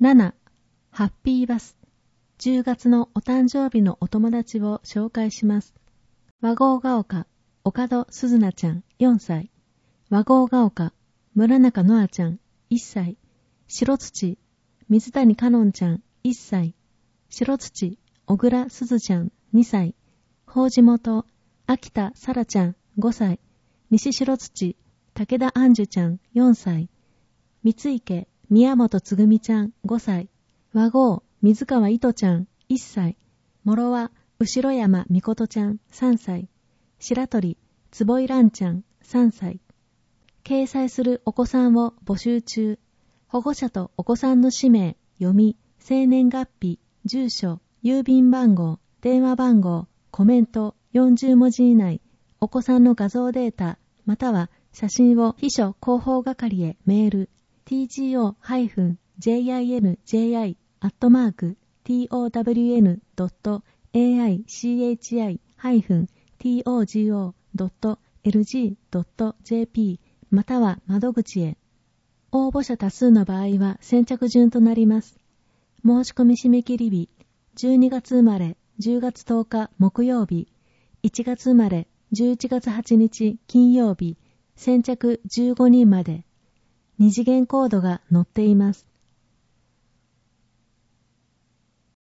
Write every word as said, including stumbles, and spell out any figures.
なな. ハッピーバス。じゅうがつのお誕生日のお友達を紹介します。和合が丘、岡戸すずなちゃんよんさい。和合が丘、村中のあちゃんいっさい。白土、水谷かのんちゃんいっさい。白土、小倉すずちゃんにさい。法地元、秋田さらちゃんごさい。西白土、武田杏樹ちゃんよんさい。三池、宮本つぐみちゃんごさい。和合、水川いとちゃんいっさい。諸和、後山みことちゃんさんさい。白鳥、坪井蘭ちゃんさんさい。掲載するお子さんを募集中。保護者とお子さんの氏名、読み、生年月日、住所、郵便番号、電話番号、コメントよんじゅうもじ以内、お子さんの画像データ、または写真を秘書広報係へメール、ティージーオー ジェイアイエヌジェイアイ アットマーク トワン ドット エーアイシーエイチアイ トゴ ドット エルジー ドット ジェーピー または窓口へ。応募者多数の場合は先着順となります。申し込み締め切り日、じゅうにがつ生まれじゅうがつとおか木曜日、いちがつ生まれじゅういちがつはちにち金曜日、先着じゅうごにんまで。二次元コードが載っています。